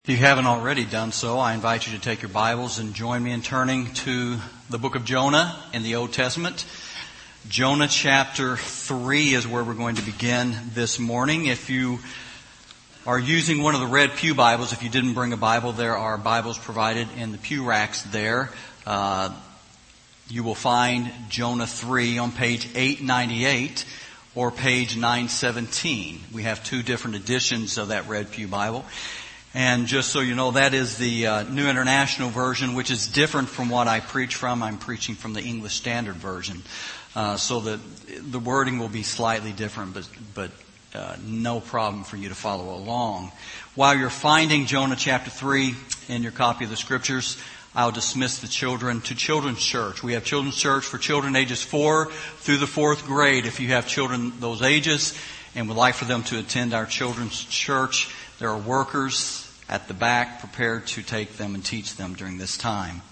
If you haven't already done so, I invite you to take your Bibles and join me in turning to the book of Jonah in the Old Testament. Jonah chapter 3 is where we're going to begin this morning. If you are using one of the red pew Bibles, if you didn't bring a Bible, there are Bibles provided in the pew racks there. You will find Jonah 3 on page 898 or page 917. We have two different editions of that red pew Bible. And just so you know, that is the New International Version, which is different from what I preach from. I'm preaching from the English Standard Version. So that the wording will be slightly different, but no problem for you to follow along. While you're finding Jonah chapter 3 in your copy of the Scriptures, I'll dismiss the children to Children's Church. We have Children's Church for children ages 4 through the 4th grade. If you have children those ages and would like for them to attend our Children's Church, there are workers at the back prepared to take them and teach them during this time.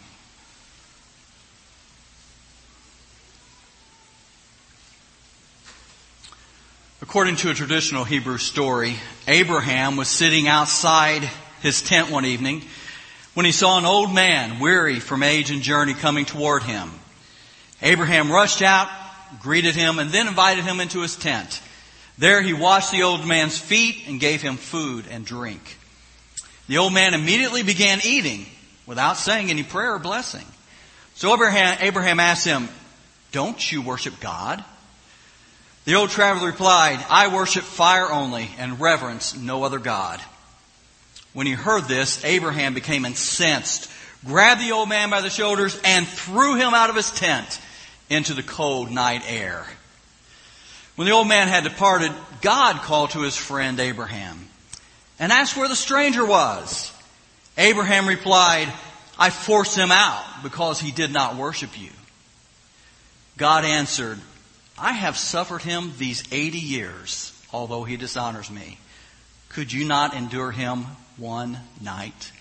According to a traditional Hebrew story, Abraham was sitting outside his tent one evening when he saw an old man, weary from age and journey, coming toward him. Abraham rushed out, greeted him, and then invited him into his tent. There he washed the old man's feet and gave him food and drink. The old man immediately began eating without saying any prayer or blessing. So Abraham asked him, "Don't you worship God?" The old traveler replied, "I worship fire only and reverence no other God." When he heard this, Abraham became incensed, grabbed the old man by the shoulders, and threw him out of his tent into the cold night air. When the old man had departed, God called to his friend Abraham and asked where the stranger was. Abraham replied, "I forced him out because he did not worship you." God answered, "I have suffered him these 80 years, although he dishonors me. Could you not endure him one night?"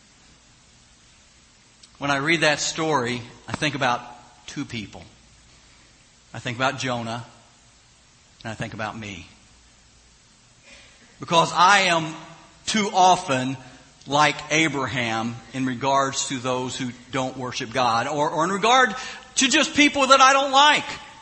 When I read that story, I think about two people. I think about Jonah, and I think about me. Because I am too often like Abraham in regards to those who don't worship God, or in regard to just people that I don't like.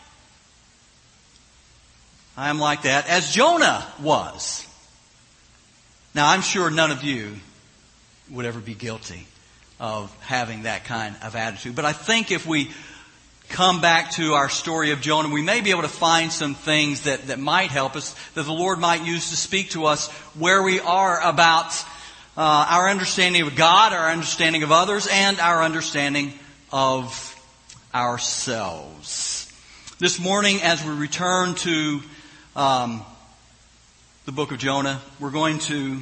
I am like that, as Jonah was. Now, I'm sure none of you would ever be guilty of having that kind of attitude. But I think if we come back to our story of Jonah, we may be able to find some things that might help us, that the Lord might use to speak to us where we are about our understanding of God, our understanding of others, and our understanding of ourselves. This morning, as we return to the book of Jonah, we're going to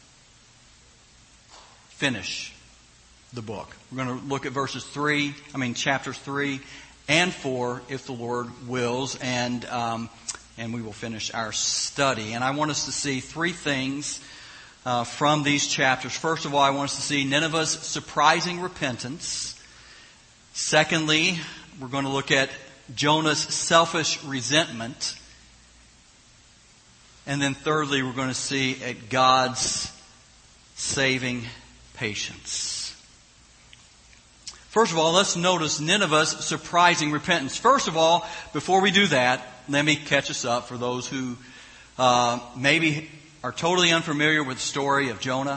finish the book. We're going to look at chapters 3 and 4, if the Lord wills, and we will finish our study. And I want us to see three things from these chapters. First of all, I want us to see Nineveh's surprising repentance. Secondly, we're going to look at Jonah's selfish resentment. And then thirdly, we're going to see at God's saving patience. First of all, let's notice Nineveh's surprising repentance. First of all, before we do that, let me catch us up for those who maybe are totally unfamiliar with the story of Jonah,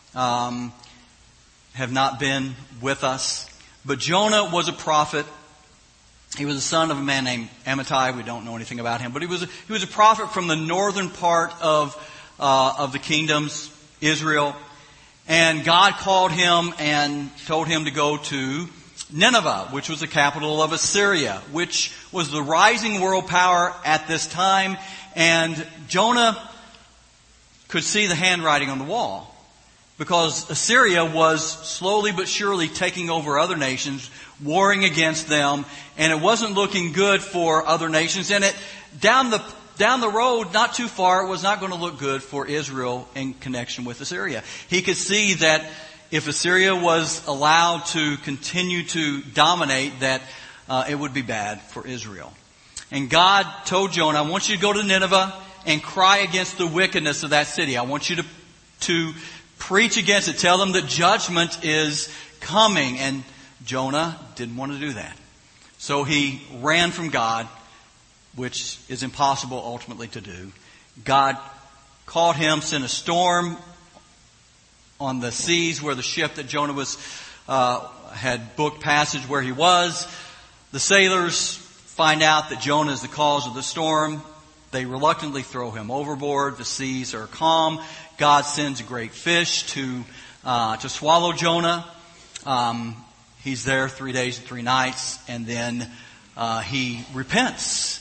have not been with us. But Jonah was a prophet. He was the son of a man named Amittai. We don't know anything about him, but he was a prophet from the northern part of the kingdoms, Israel. And God called him and told him to go to Nineveh, which was the capital of Assyria, which was the rising world power at this time. And Jonah could see the handwriting on the wall, because Assyria was slowly but surely taking over other nations, warring against them, and it wasn't looking good for other nations. And down the road, not too far, it was not going to look good for Israel in connection with Assyria. He could see that if Assyria was allowed to continue to dominate, that it would be bad for Israel. And God told Jonah, "I want you to go to Nineveh and cry against the wickedness of that city. I want you to preach against it. Tell them that judgment is coming. And Jonah didn't want to do that. So he ran from God, which is impossible ultimately to do. God caught him, sent a storm on the seas where the ship that Jonah was had booked passage where he was. The sailors find out that Jonah is the cause of the storm. They reluctantly throw him overboard. The seas are calm. God sends a great fish to swallow Jonah. He's there 3 days and 3 nights, and then he repents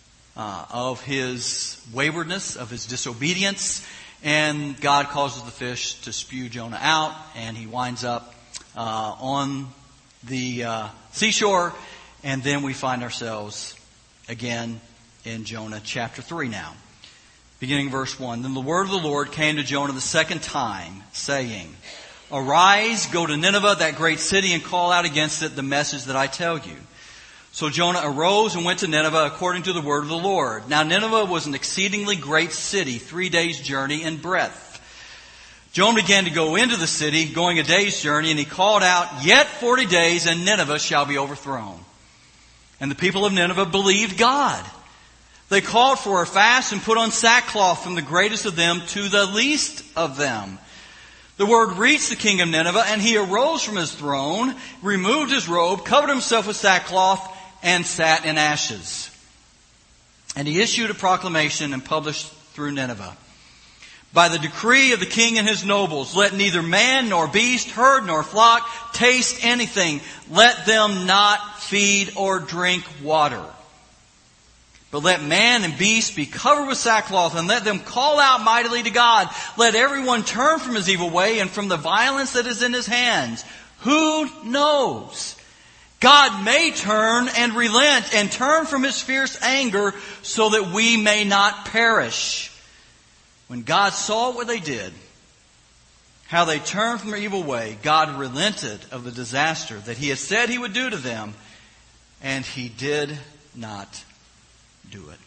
of his waywardness, of his disobedience, and God causes the fish to spew Jonah out, and he winds up on the seashore, and then we find ourselves again in Jonah chapter 3 now. Beginning verse 1. Then the word of the Lord came to Jonah the second time, saying, Arise, go to Nineveh, that great city, and call out against it the message that I tell you. So Jonah arose and went to Nineveh according to the word of the Lord. Now Nineveh was an exceedingly great city, 3 days' journey in breadth. Jonah began to go into the city, going a day's journey, and he called out, Yet 40 days, and Nineveh shall be overthrown. And the people of Nineveh believed God. They called for a fast and put on sackcloth from the greatest of them to the least of them. The word reached the king of Nineveh, and he arose from his throne, removed his robe, covered himself with sackcloth, and sat in ashes. And he issued a proclamation and published through Nineveh. By the decree of the king and his nobles, let neither man nor beast, herd nor flock taste anything. Let them not feed or drink water. But let man and beast be covered with sackcloth, and let them call out mightily to God. Let everyone turn from his evil way and from the violence that is in his hands. Who knows? God may turn and relent and turn from his fierce anger so that we may not perish. When God saw what they did, how they turned from their evil way, God relented of the disaster that he had said he would do to them, and he did not do it.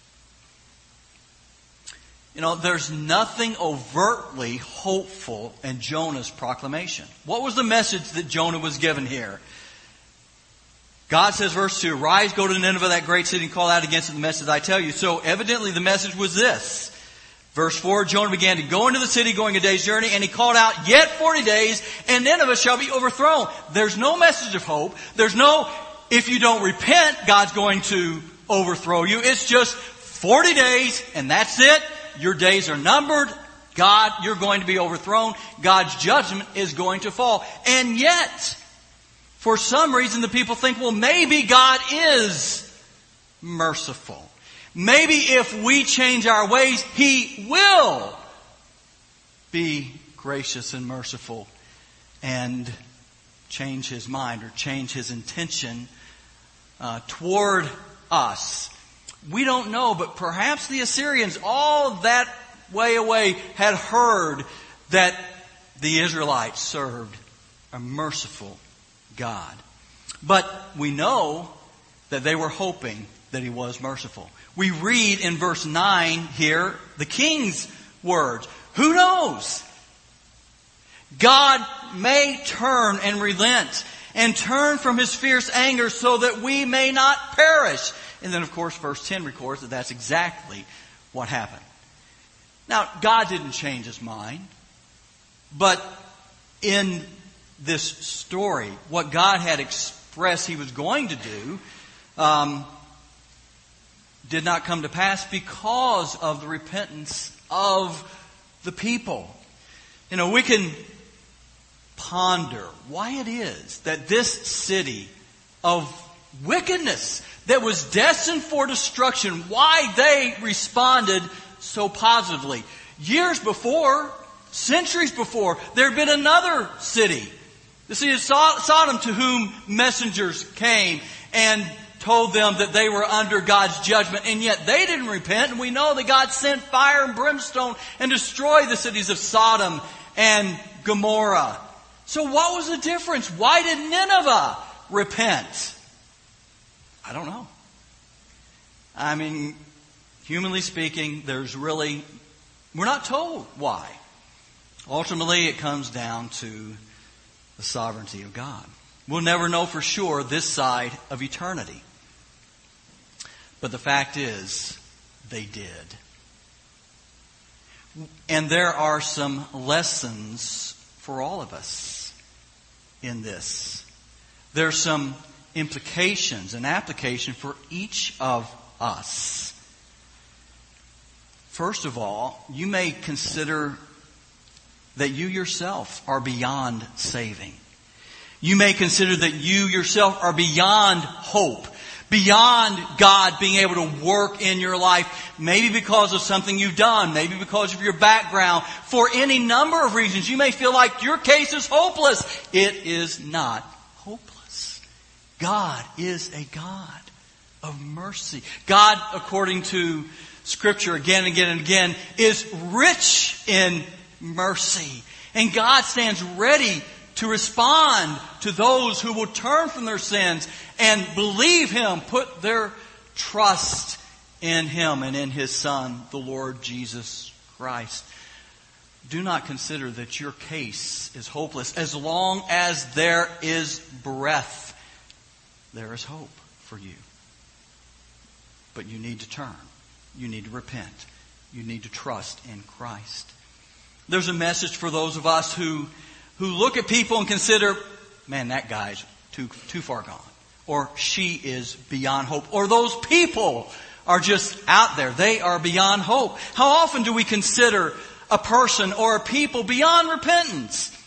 You know, there's nothing overtly hopeful in Jonah's proclamation. What was the message that Jonah was given here? God says, verse 2, Rise, go to Nineveh, that great city, and call out against it the message I tell you. So evidently the message was this. Verse 4, Jonah began to go into the city, going a day's journey, and he called out, Yet 40 days, and Nineveh shall be overthrown. There's no message of hope. There's no, if you don't repent, God's going to overthrow you. It's just 40 days, and that's it. Your days are numbered. God, you're going to be overthrown. God's judgment is going to fall. And yet, for some reason, the people think, well, maybe God is merciful. Maybe if we change our ways, He will be gracious and merciful and change His mind or change His intention toward us. We don't know, but perhaps the Assyrians all that way away had heard that the Israelites served a merciful God. But we know that they were hoping that He was merciful. We read in verse 9 here the king's words. Who knows? God may turn and relent and turn from His fierce anger so that we may not perish. And then, of course, verse 10 records that that's exactly what happened. Now, God didn't change His mind. But in this story, what God had expressed He was going to do did not come to pass because of the repentance of the people. You know, we can ponder why it is that this city of wickedness that was destined for destruction, why they responded so positively. Years before, centuries before, there had been another city, the city of Sodom, to whom messengers came and told them that they were under God's judgment, and yet they didn't repent. And we know that God sent fire and brimstone and destroyed the cities of Sodom and Gomorrah. So what was the difference? Why did Nineveh repent? I don't know. I mean, humanly speaking, we're not told why. Ultimately, it comes down to the sovereignty of God. We'll never know for sure this side of eternity. But the fact is, they did. And there are some lessons for all of us in this. There's some implications and application for each of us. First of all, you may consider that you yourself are beyond saving. You may consider that you yourself are beyond hope, beyond God being able to work in your life, maybe because of something you've done, maybe because of your background. For any number of reasons, you may feel like your case is hopeless. It is not hopeless. God is a God of mercy. God, according to Scripture again and again and again, is rich in mercy. And God stands ready to respond to those who will turn from their sins and believe Him, put their trust in Him and in His Son, the Lord Jesus Christ. Do not consider that your case is hopeless. As long as there is breath, there is hope for you. But you need to turn. You need to repent. You need to trust in Christ. There's a message for those of us who look at people and consider, man, that guy's too far gone. Or she is beyond hope. Or those people are just out there. They are beyond hope. How often do we consider a person or a people beyond repentance?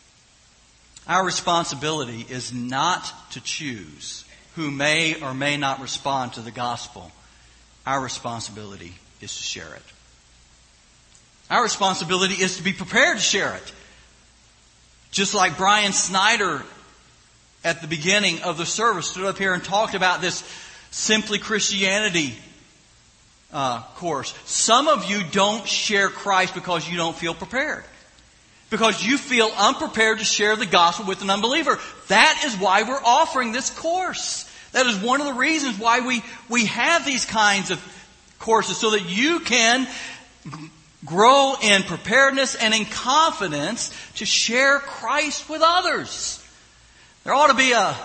Our responsibility is not to choose who may or may not respond to the gospel. Our responsibility is to share it. Our responsibility is to be prepared to share it. Just like Brian Snyder at the beginning of the service stood up here and talked about this Simply Christianity course. Some of you don't share Christ because you don't feel prepared. Because you feel unprepared to share the gospel with an unbeliever. That is why we're offering this course. That is one of the reasons why we have these kinds of courses, so that you can grow in preparedness and in confidence to share Christ with others. There ought to be a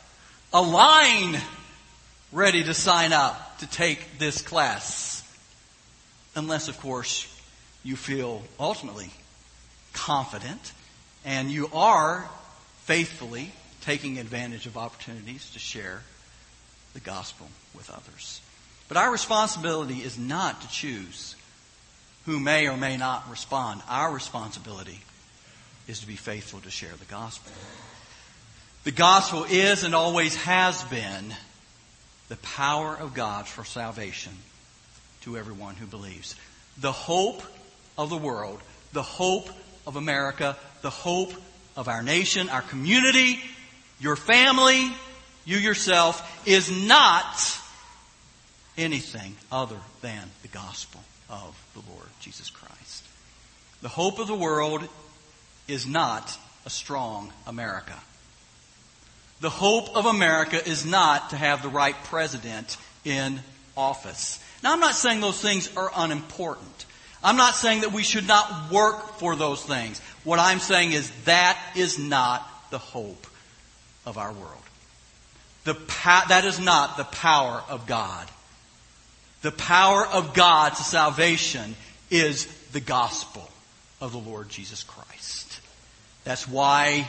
line ready to sign up to take this class. Unless, of course, you feel ultimately confident and you are faithfully taking advantage of opportunities to share the gospel with others. But our responsibility is not to choose who may or may not respond. Our responsibility is to be faithful to share the gospel. The gospel is and always has been the power of God for salvation to everyone who believes. The hope of the world, the hope of America, the hope of our nation, our community, your family, you yourself, is not anything other than the gospel of the Lord Jesus Christ. The hope of the world is not a strong America. The hope of America is not to have the right president in office. Now, I'm not saying those things are unimportant. I'm not saying that we should not work for those things. What I'm saying is that is not the hope of our world. That is not the power of God. The power of God to salvation is the gospel of the Lord Jesus Christ. That's why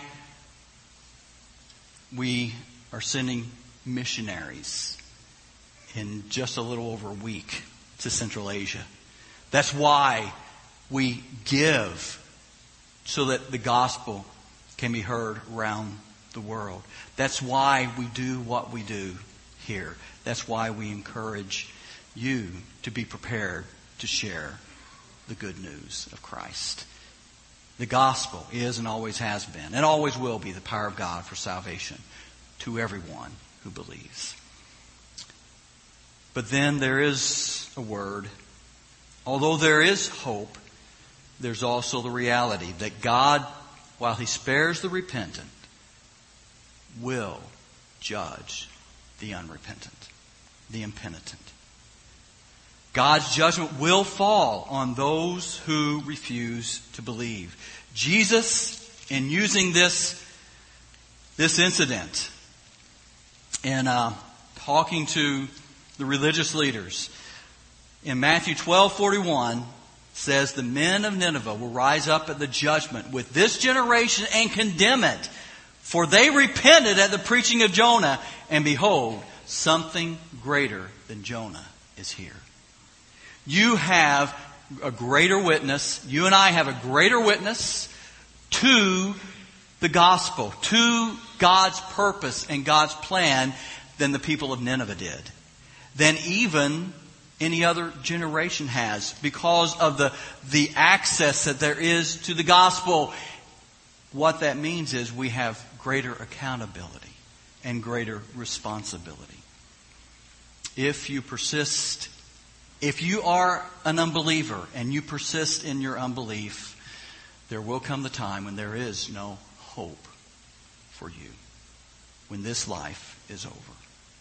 we are sending missionaries in just a little over a week to Central Asia. That's why we give so that the gospel can be heard around the world. That's why we do what we do here. That's why we encourage you to be prepared to share the good news of Christ. The gospel is and always has been and always will be the power of God for salvation to everyone who believes. But then there is a word. Although there is hope, there's also the reality that God, while He spares the repentant, will judge the unrepentant, the impenitent. God's judgment will fall on those who refuse to believe. Jesus, in using this incident and talking to the religious leaders, in Matthew 12:41 says, the men of Nineveh will rise up at the judgment with this generation and condemn it. For they repented at the preaching of Jonah, and behold, something greater than Jonah is here. You have a greater witness. You and I have a greater witness to the gospel, to God's purpose and God's plan than the people of Nineveh did. Than even any other generation has, because of the access that there is to the gospel. What that means is we have greater accountability and greater responsibility. If you persist, if you are an unbeliever and you persist in your unbelief, there will come the time when there is no hope for you, when this life is over.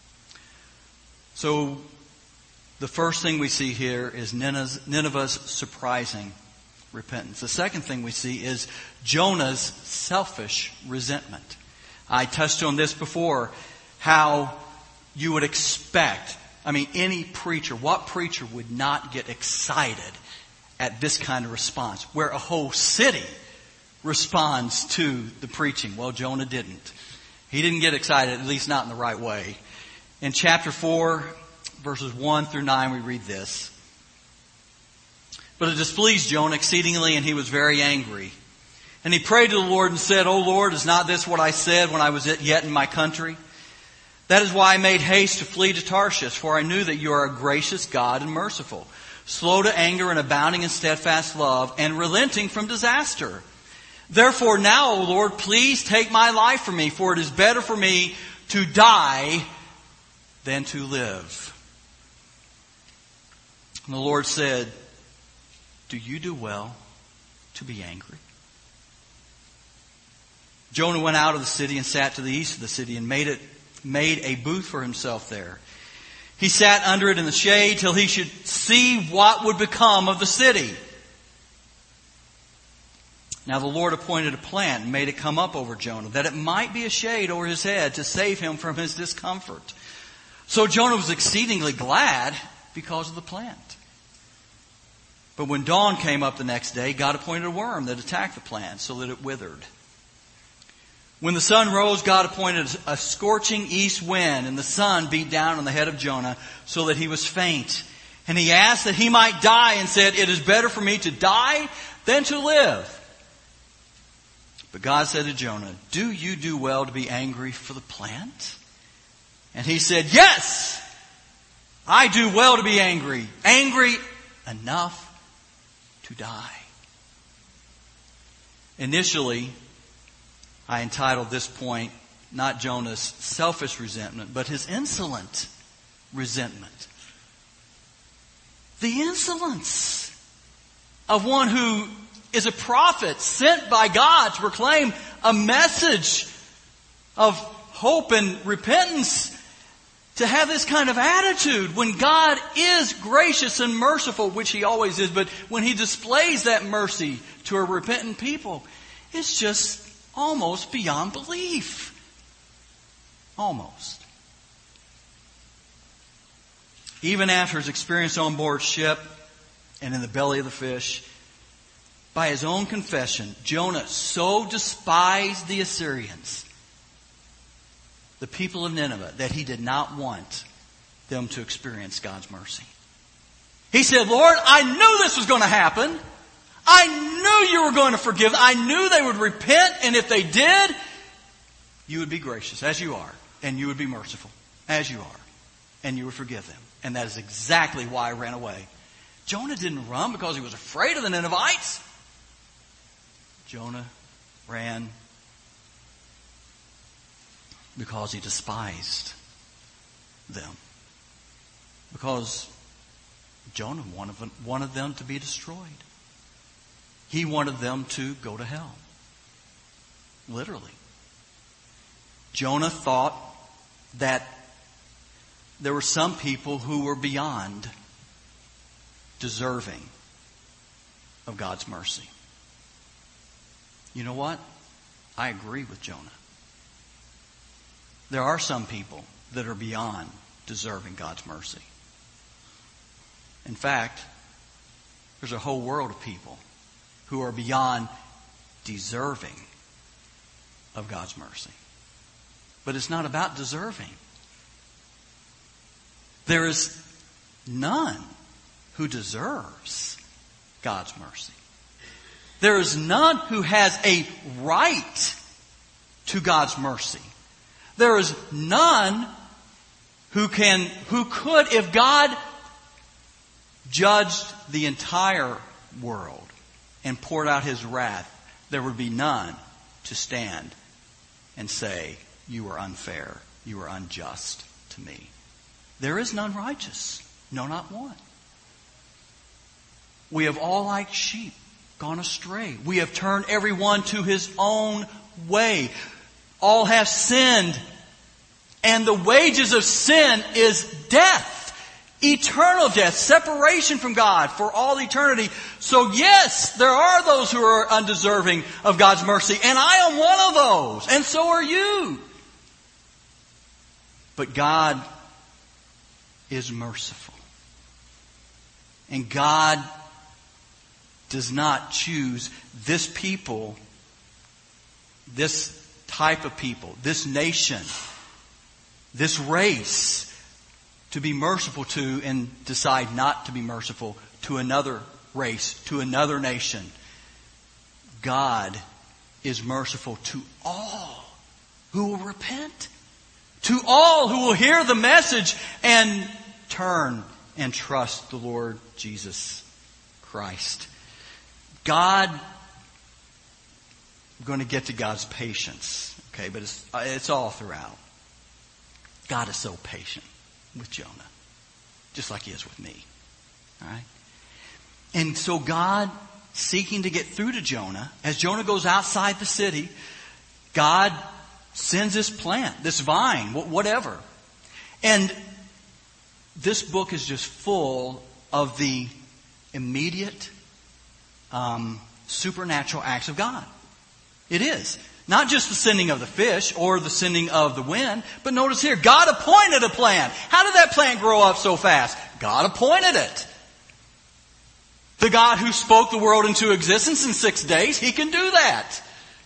So, the first thing we see here is Nineveh's surprising repentance. The second thing we see is Jonah's selfish resentment. I touched on this before, how you would expect, any preacher, what preacher would not get excited at this kind of response, where a whole city responds to the preaching? Well, Jonah didn't. He didn't get excited, at least not in the right way. In chapter 4, verses 1 through 9, we read this. But it displeased Jonah exceedingly, and he was very angry. And he prayed to the Lord and said, O Lord, is not this what I said when I was yet in my country? That is why I made haste to flee to Tarshish, for I knew that you are a gracious God and merciful, slow to anger and abounding in steadfast love, and relenting from disaster. Therefore now, O Lord, please take my life from me, for it is better for me to die than to live. And the Lord said, do you do well to be angry? Jonah went out of the city and sat to the east of the city and made a booth for himself there. He sat under it in the shade till he should see what would become of the city. Now the Lord appointed a plant and made it come up over Jonah, that it might be a shade over his head to save him from his discomfort. So Jonah was exceedingly glad because of the plant. But when dawn came up the next day, God appointed a worm that attacked the plant so that it withered. When the sun rose, God appointed a scorching east wind, and the sun beat down on the head of Jonah so that he was faint. And he asked that he might die and said, it is better for me to die than to live. But God said to Jonah, do you do well to be angry for the plant? And he said, yes, I do well to be angry enough to die. Initially, I entitled this point, not Jonah's selfish resentment, but his insolent resentment. The insolence of one who is a prophet sent by God to proclaim a message of hope and repentance, to have this kind of attitude when God is gracious and merciful, which He always is, but when He displays that mercy to a repentant people, it's just almost beyond belief. Almost. Even after his experience on board ship and in the belly of the fish, by his own confession, Jonah so despised the Assyrians, the people of Nineveh, that he did not want them to experience God's mercy. He said, Lord, I knew this was going to happen. I knew you were going to forgive them. I knew they would repent, and if they did, you would be gracious as you are, and you would be merciful as you are, and you would forgive them. And that is exactly why I ran away. Jonah didn't run because he was afraid of the Ninevites. Jonah ran because he despised them. Because Jonah wanted them to be destroyed. He wanted them to go to hell. Literally. Jonah thought that there were some people who were beyond deserving of God's mercy. You know what? I agree with Jonah. There are some people that are beyond deserving God's mercy. In fact, there's a whole world of people who are beyond deserving of God's mercy. But it's not about deserving. There is none who deserves God's mercy. There is none who has a right to God's mercy. There is none who could, if God judged the entire world and poured out His wrath, there would be none to stand and say, you are unfair, you are unjust to me. There is none righteous, no, not one. We have all like sheep gone astray. We have turned everyone to his own way. All have sinned. And the wages of sin is death. Eternal death. Separation from God for all eternity. So yes, there are those who are undeserving of God's mercy. And I am one of those. And so are you. But God is merciful. And God does not choose this people, this type of people, this nation, this race to be merciful to and decide not to be merciful to another race, to another nation. God is merciful to all who will repent, to all who will hear the message and turn and trust the Lord Jesus Christ. God, I'm going to get to God's patience, okay, but it's all throughout. God is so patient with Jonah, just like He is with me, all right? And so God, seeking to get through to Jonah, as Jonah goes outside the city, God sends this plant, this vine, whatever. And this book is just full of the immediate supernatural acts of God. It is. Not just the sending of the fish or the sending of the wind, but notice here, God appointed a plant. How did that plant grow up so fast? God appointed it. The God who spoke the world into existence in 6 days, He can do that.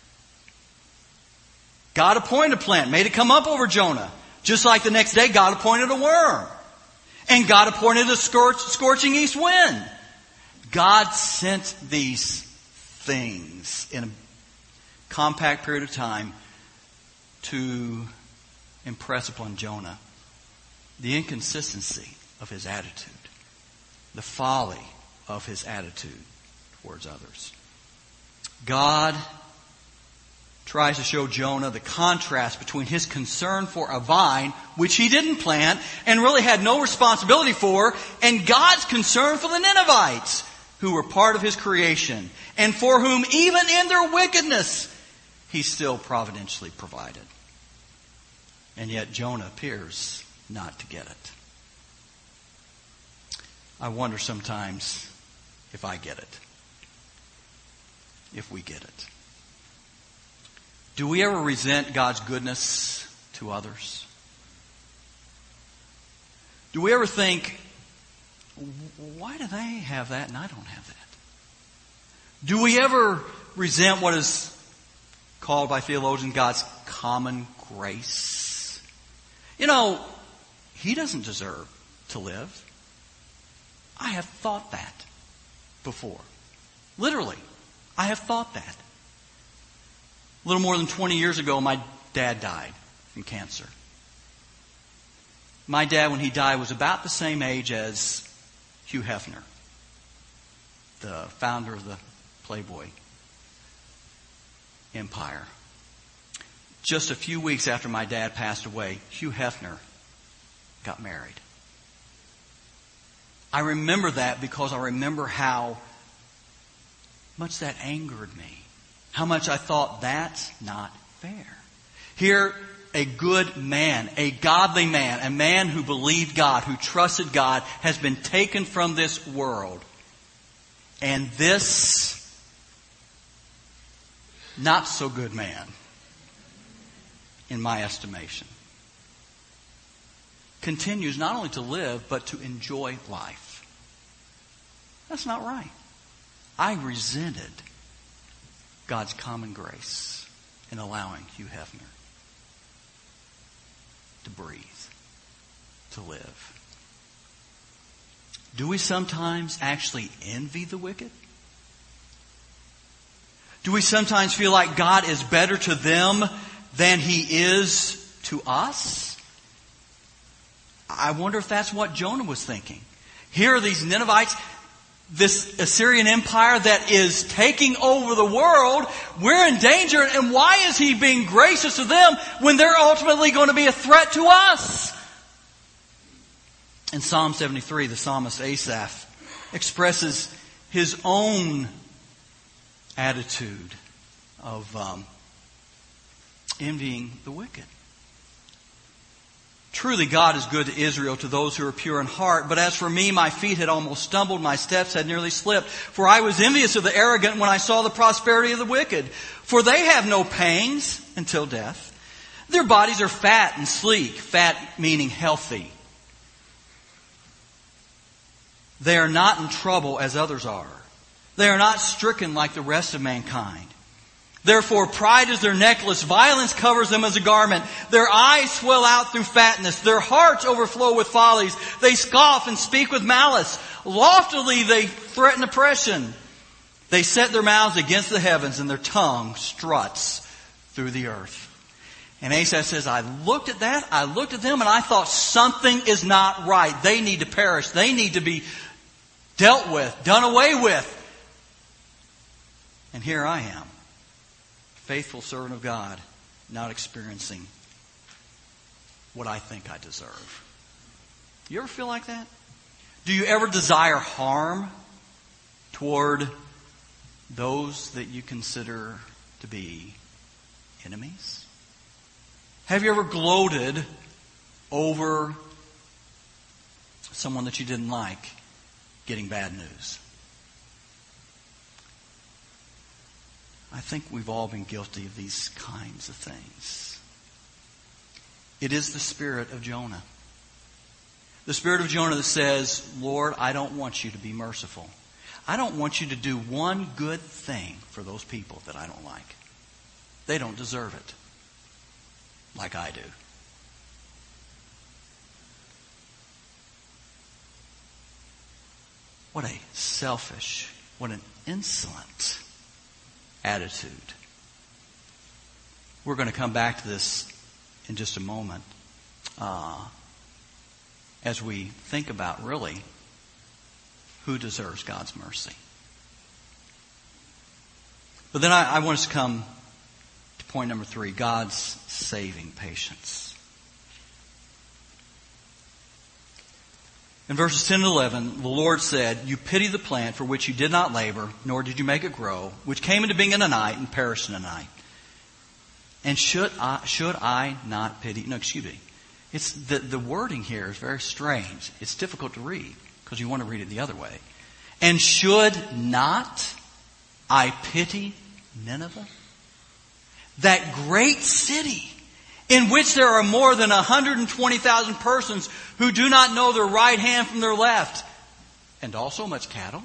God appointed a plant, made it come up over Jonah. Just like the next day, God appointed a worm. And God appointed a scorching east wind. God sent these things in a compact period of time to impress upon Jonah the inconsistency of his attitude, the folly of his attitude towards others. God tries to show Jonah the contrast between his concern for a vine, which he didn't plant and really had no responsibility for, and God's concern for the Ninevites, who were part of His creation, and for whom even in their wickedness, He still providentially provided. And yet Jonah appears not to get it. I wonder sometimes if I get it. If we get it. Do we ever resent God's goodness to others? Do we ever think, why do they have that and I don't have that? Do we ever resent what is called by theologians God's common grace? You know, He doesn't deserve to live. I have thought that before. Literally, I have thought that. A little more than 20 years ago, my dad died from cancer. My dad, when he died, was about the same age as Hugh Hefner, the founder of the Playboy empire. Just a few weeks after my dad passed away, Hugh Hefner got married. I remember that because I remember how much that angered me. How much I thought that's not fair. Here, a good man, a godly man, a man who believed God, who trusted God, has been taken from this world. And this not so good man, in my estimation, continues not only to live, but to enjoy life. That's not right. I resented God's common grace in allowing Hugh Hefner to breathe, to live. Do we sometimes actually envy the wicked? Do we sometimes feel like God is better to them than He is to us? I wonder if that's what Jonah was thinking. Here are these Ninevites, this Assyrian empire that is taking over the world. We're in danger, and why is He being gracious to them when they're ultimately going to be a threat to us? In Psalm 73, the psalmist Asaph expresses his own attitude of envying the wicked. Truly, God is good to Israel, to those who are pure in heart. But as for me, my feet had almost stumbled, my steps had nearly slipped. For I was envious of the arrogant when I saw the prosperity of the wicked. For they have no pangs until death. Their bodies are fat and sleek, fat meaning healthy. They are not in trouble as others are. They are not stricken like the rest of mankind. Therefore, pride is their necklace. Violence covers them as a garment. Their eyes swell out through fatness. Their hearts overflow with follies. They scoff and speak with malice. Loftily they threaten oppression. They set their mouths against the heavens, and their tongue struts through the earth. And Asaph says, I looked at that, I looked at them, and I thought something is not right. They need to perish. They need to be dealt with, done away with. And here I am, faithful servant of God, not experiencing what I think I deserve. You ever feel like that? Do you ever desire harm toward those that you consider to be enemies? Have you ever gloated over someone that you didn't like getting bad news? I think we've all been guilty of these kinds of things. It is the spirit of Jonah. The spirit of Jonah that says, Lord, I don't want you to be merciful. I don't want you to do one good thing for those people that I don't like. They don't deserve it like I do. What a selfish, what an insolent attitude. We're going to come back to this in just a moment as we think about really who deserves God's mercy. But then I want us to come to point number 3, God's saving patience. In verses 10 and 11, the Lord said, You pity the plant for which you did not labor, nor did you make it grow, which came into being in a night and perished in a night. And should I not pity? No, excuse me. It's the wording here is very strange. It's difficult to read because you want to read it the other way. And should not I pity Nineveh? That great city in which there are more than 120,000 persons who do not know their right hand from their left, and also much cattle.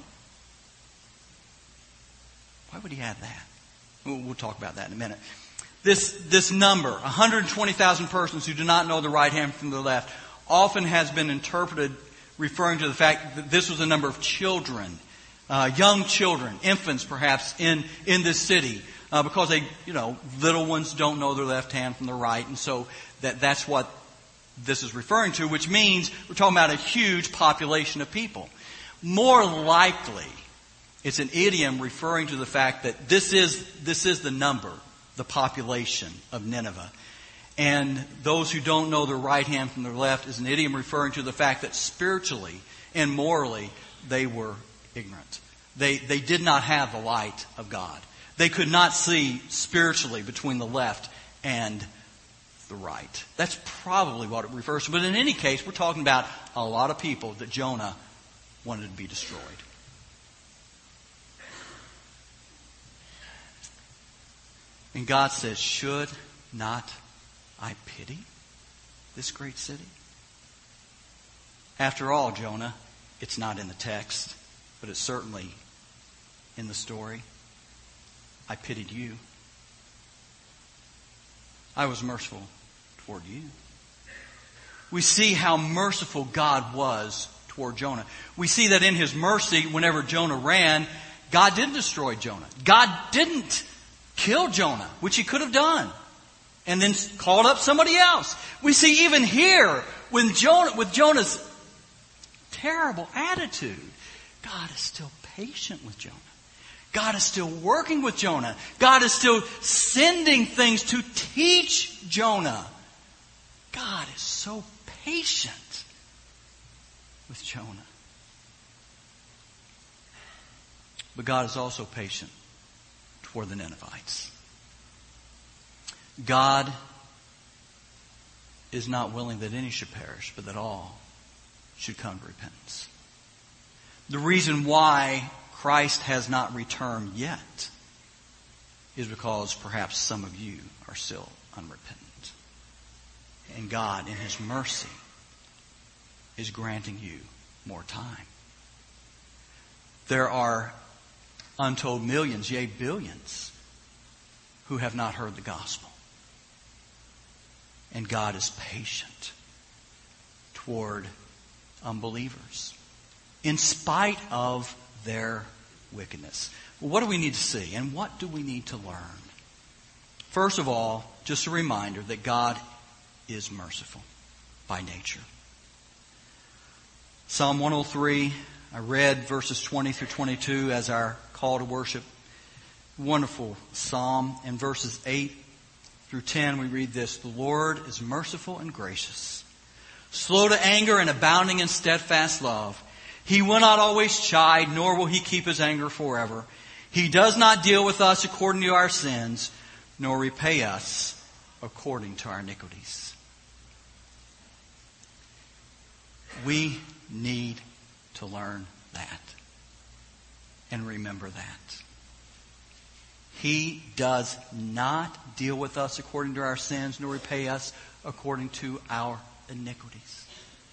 Why would he add that? We'll talk about that in a minute. This number, 120,000 persons who do not know the right hand from the left, often has been interpreted referring to the fact that this was a number of children, young children, infants perhaps, in this city. Because they, little ones don't know their left hand from their right. And so that's what this is referring to, which means we're talking about a huge population of people. More likely, it's an idiom referring to the fact that this is the number, the population of Nineveh. And those who don't know their right hand from their left is an idiom referring to the fact that spiritually and morally they were ignorant. They did not have the light of God. They could not see spiritually between the left and the right. That's probably what it refers to. But in any case, we're talking about a lot of people that Jonah wanted to be destroyed. And God says, should not I pity this great city? After all, Jonah, it's not in the text, but it's certainly in the story. I pitied you. I was merciful toward you. We see how merciful God was toward Jonah. We see that in His mercy, whenever Jonah ran, God didn't destroy Jonah. God didn't kill Jonah, which He could have done, and then called up somebody else. We see even here, with Jonah's terrible attitude, God is still patient with Jonah. God is still working with Jonah. God is still sending things to teach Jonah. God is so patient with Jonah. But God is also patient toward the Ninevites. God is not willing that any should perish, but that all should come to repentance. The reason why Christ has not returned yet is because perhaps some of you are still unrepentant. And God, in His mercy, is granting you more time. There are untold millions, yea, billions, who have not heard the gospel. And God is patient toward unbelievers, in spite of their wickedness. Well, what do we need to see? And what do we need to learn? First of all, just a reminder that God is merciful by nature. Psalm 103, I read verses 20 through 22 as our call to worship. Wonderful psalm. In verses 8 through 10 we read this: The Lord is merciful and gracious, slow to anger and abounding in steadfast love. He will not always chide, nor will He keep His anger forever. He does not deal with us according to our sins, nor repay us according to our iniquities. We need to learn that and remember that. He does not deal with us according to our sins, nor repay us according to our iniquities.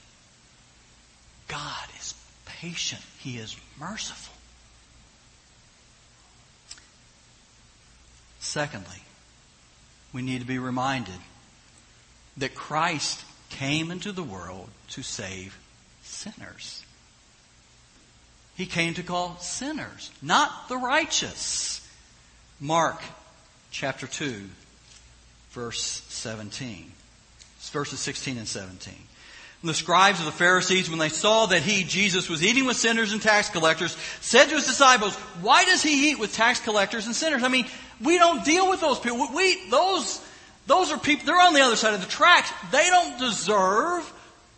God is patient. He is merciful. Secondly, we need to be reminded that Christ came into the world to save sinners. He came to call sinners, not the righteous. Mark chapter 2, verse 17. It's verses 16 and 17. And the scribes of the Pharisees, when they saw that He, Jesus, was eating with sinners and tax collectors, said to His disciples, "Why does He eat with tax collectors and sinners?" I mean, we don't deal with those people. Those are people, they're on the other side of the tracks. They don't deserve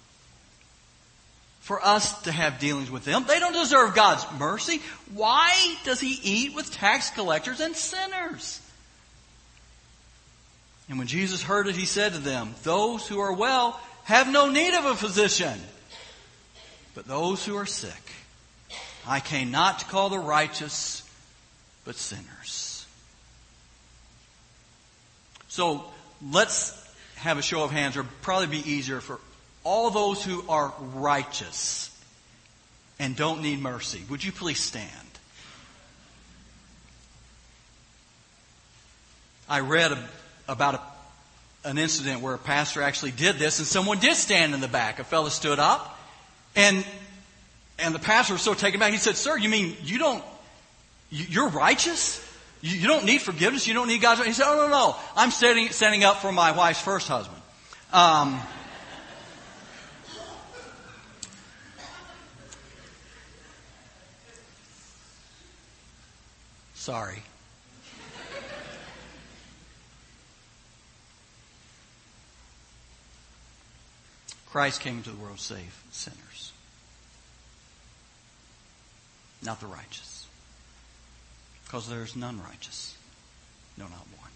for us to have dealings with them. They don't deserve God's mercy. Why does He eat with tax collectors and sinners? And when Jesus heard it, He said to them, "Those who are well have no need of a physician, but those who are sick. I came not to call the righteous, but sinners." So let's have a show of hands, or probably be easier for all those who are righteous and don't need mercy. Would you please stand? I read about an incident where a pastor actually did this, and someone did stand in the back. A fellow stood up, and the pastor was so taken back. He said, "Sir, you mean you're righteous? You don't need forgiveness? You don't need God's..." He said, "Oh, no. I'm standing up for my wife's first husband." Sorry. Christ came into the world to save sinners, not the righteous. Because there's none righteous. No, not one.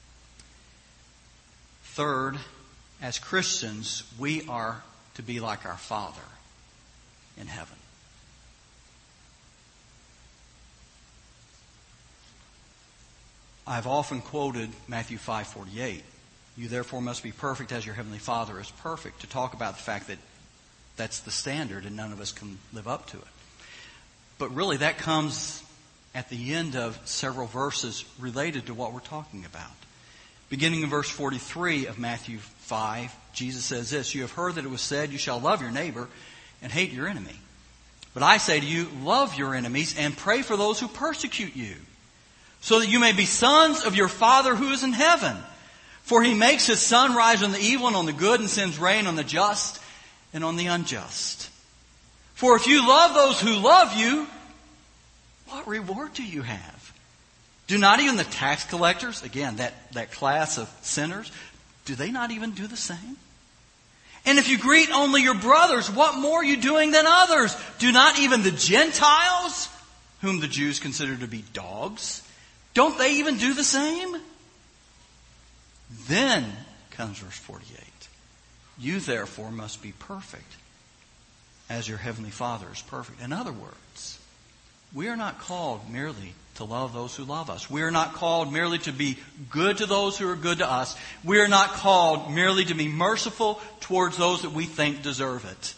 Third, as Christians, we are to be like our Father in heaven. I've often quoted Matthew 5:48. You therefore must be perfect as your heavenly Father is perfect, to talk about the fact that that's the standard and none of us can live up to it. But really that comes at the end of several verses related to what we're talking about. Beginning in verse 43 of Matthew 5, Jesus says this, "You have heard that it was said, you shall love your neighbor and hate your enemy. But I say to you, love your enemies and pray for those who persecute you, so that you may be sons of your Father who is in heaven. For He makes His sun rise on the evil and on the good, and sends rain on the just and on the unjust. For if you love those who love you, what reward do you have? Do not even the tax collectors," again, that class of sinners, "do they not even do the same? And if you greet only your brothers, what more are you doing than others? Do not even the Gentiles, whom the Jews consider to be dogs, don't they even do the same?" Then comes verse 48. "You therefore must be perfect, as your heavenly Father is perfect." In other words, we are not called merely to love those who love us. We are not called merely to be good to those who are good to us. We are not called merely to be merciful towards those that we think deserve it.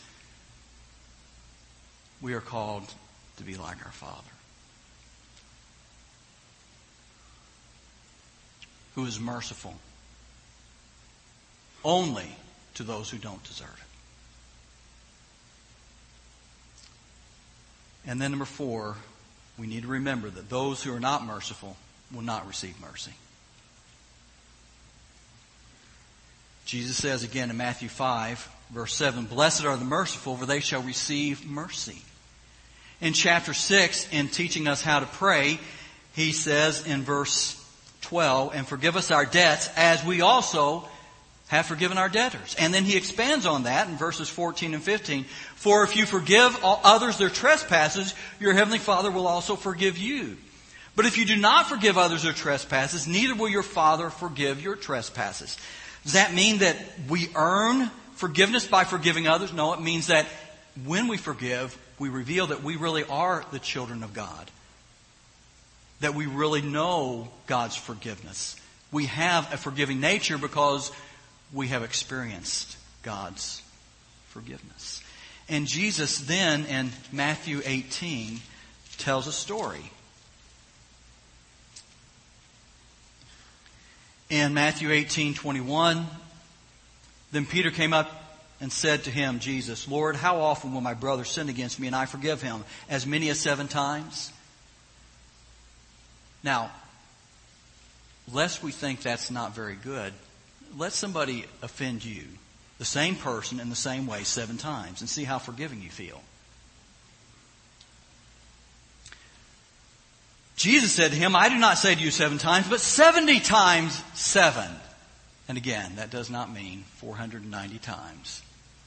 We are called to be like our Father, who is merciful only to those who don't deserve it. And then number 4, we need to remember that those who are not merciful will not receive mercy. Jesus says again in Matthew 5, verse 7, "Blessed are the merciful, for they shall receive mercy." In chapter 6, in teaching us how to pray, He says in verse 12, "And forgive us our debts as we also have forgiven our debtors." And then He expands on that in verses 14 and 15. "For if you forgive others their trespasses, your heavenly Father will also forgive you. But if you do not forgive others their trespasses, neither will your Father forgive your trespasses." Does that mean that we earn forgiveness by forgiving others? No, it means that when we forgive, we reveal that we really are the children of God. That we really know God's forgiveness. We have a forgiving nature because we have experienced God's forgiveness. And Jesus then in Matthew 18 tells a story. In Matthew 18:21, "Then Peter came up and said to Him," Jesus, "Lord, how often will my brother sin against me and I forgive him? As many as 7 times?" Now, lest we think that's not very good, let somebody offend you, the same person in the same way 7 times, and see how forgiving you feel. Jesus said to him, "I do not say to you 7 times, but 70 times 7. And again, that does not mean 490 times.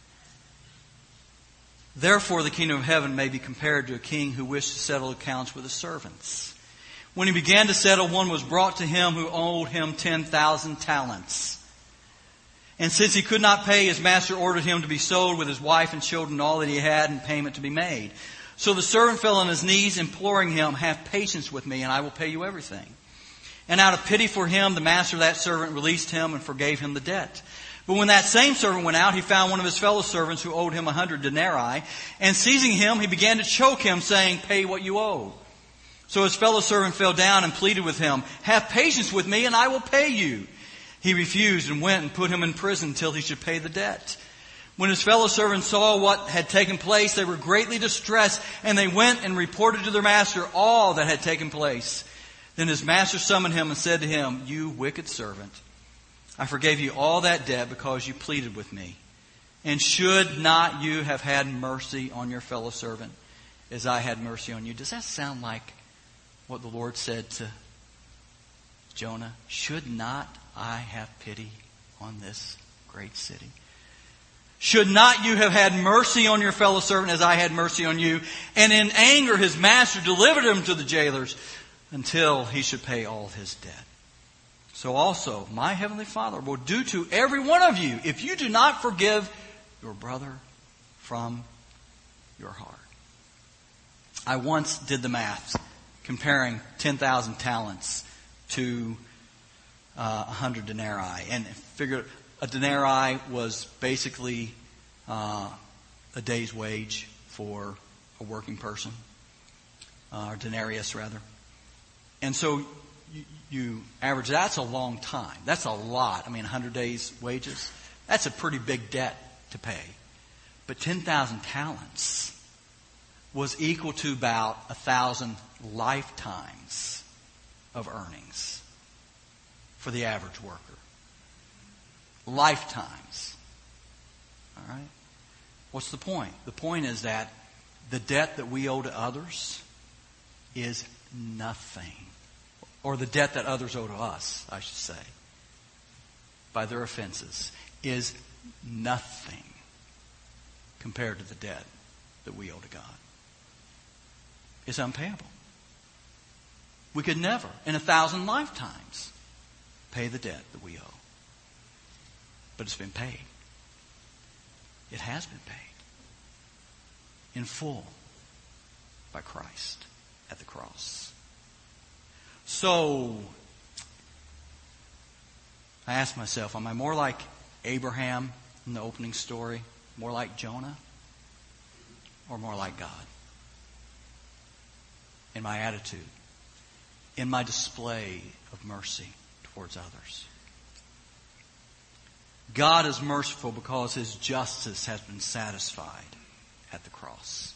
"Therefore the kingdom of heaven may be compared to a king who wished to settle accounts with his servants. When he began to settle, one was brought to him who owed him 10,000 talents. And since he could not pay, his master ordered him to be sold with his wife and children and all that he had, and payment to be made. So the servant fell on his knees, imploring him, 'Have patience with me, and I will pay you everything.' And out of pity for him, the master of that servant released him and forgave him the debt. But when that same servant went out, he found one of his fellow servants who owed him 100 denarii. And seizing him, he began to choke him, saying, 'Pay what you owe.' So his fellow servant fell down and pleaded with him, 'Have patience with me, and I will pay you.' He refused and went and put him in prison until he should pay the debt. When his fellow servants saw what had taken place, they were greatly distressed, and they went and reported to their master all that had taken place. Then his master summoned him and said to him, 'You wicked servant, I forgave you all that debt because you pleaded with me. And should not you have had mercy on your fellow servant as I had mercy on you?'" Does that sound like what the Lord said to Jonah? Should not I have pity on this great city? Should not you have had mercy on your fellow servant as I had mercy on you? And in anger his master delivered him to the jailers until he should pay all his debt. So also my heavenly Father will do to every one of you if you do not forgive your brother from your heart. I once did the math comparing 10,000 talents to 100 denarii. And figure a denarii was basically a day's wage for a working person, or denarius rather. And so you average, that's a long time. That's a lot. 100 days' wages, that's a pretty big debt to pay. But 10,000 talents was equal to about 1,000 lifetimes of earnings for the average worker. Lifetimes. All right? What's the point? The point is that the debt that we owe to others is nothing. Or the debt that others owe to us, I should say, by their offenses, is nothing compared to the debt that we owe to God. It's unpayable. We could never, in 1,000 lifetimes, pay the debt that we owe. But it's been paid. It has been paid. In full by Christ at the cross. So, I asked myself, am I more like Abraham in the opening story? More like Jonah? Or more like God? In my attitude? In my display of mercy towards others? God is merciful because His justice has been satisfied at the cross.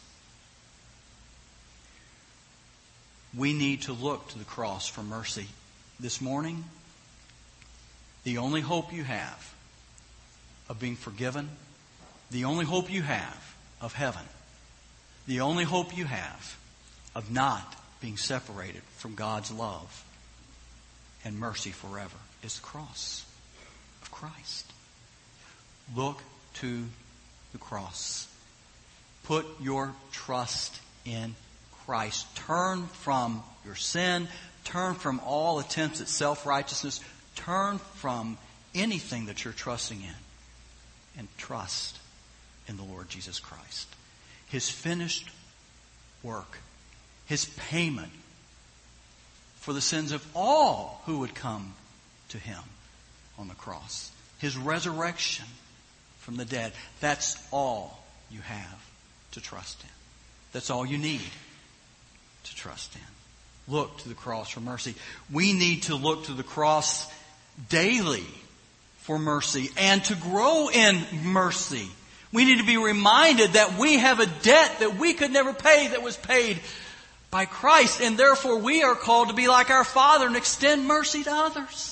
We need to look to the cross for mercy. This morning, the only hope you have of being forgiven, the only hope you have of heaven, the only hope you have of not being separated from God's love and mercy forever is the cross of Christ. Look to the cross. Put your trust in Christ. Turn from your sin. Turn from all attempts at self-righteousness. Turn from anything that you're trusting in. And trust in the Lord Jesus Christ. His finished work. His payment for the sins of all who would come to Him on the cross. His resurrection from the dead. That's all you have to trust in. That's all you need to trust in. Look to the cross for mercy. We need to look to the cross daily for mercy and to grow in mercy. We need to be reminded that we have a debt that we could never pay that was paid by Christ, and therefore we are called to be like our Father and extend mercy to others.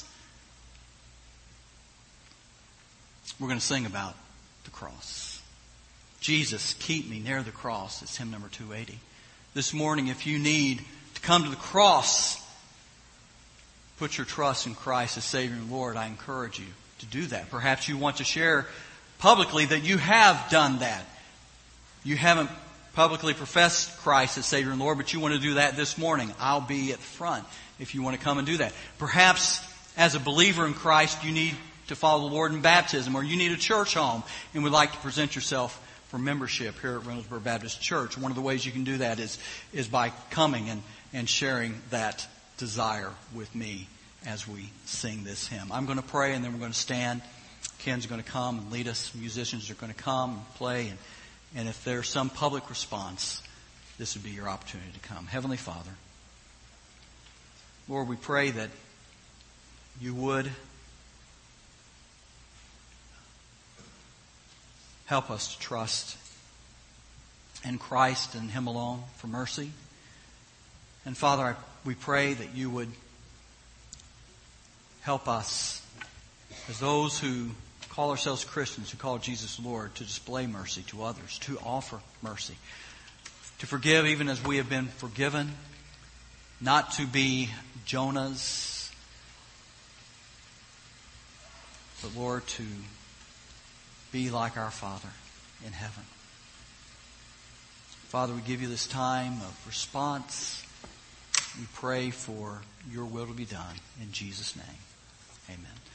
We're going to sing about the cross. Jesus, keep me near the cross. It's hymn number 280. This morning, if you need to come to the cross, put your trust in Christ as Savior and Lord, I encourage you to do that. Perhaps you want to share publicly that you have done that. You haven't publicly professed Christ as Savior and Lord, but you want to do that this morning. I'll be at the front if you want to come and do that. Perhaps as a believer in Christ, you need to follow the Lord in baptism, or you need a church home and would like to present yourself for membership here at Reynoldsburg Baptist Church. One of the ways you can do that is by coming and sharing that desire with me as we sing this hymn. I'm going to pray and then we're going to stand. Ken's going to come and lead us. Musicians are going to come and play. And if there's some public response, this would be your opportunity to come. Heavenly Father, Lord, we pray that you would help us to trust in Christ and Him alone for mercy. And Father, we pray that you would help us as those who call ourselves Christians, who call Jesus Lord, to display mercy to others, to offer mercy, to forgive even as we have been forgiven, not to be Jonahs, but Lord, to be like our Father in heaven. Father, we give you this time of response. We pray for your will to be done. In Jesus' name, amen.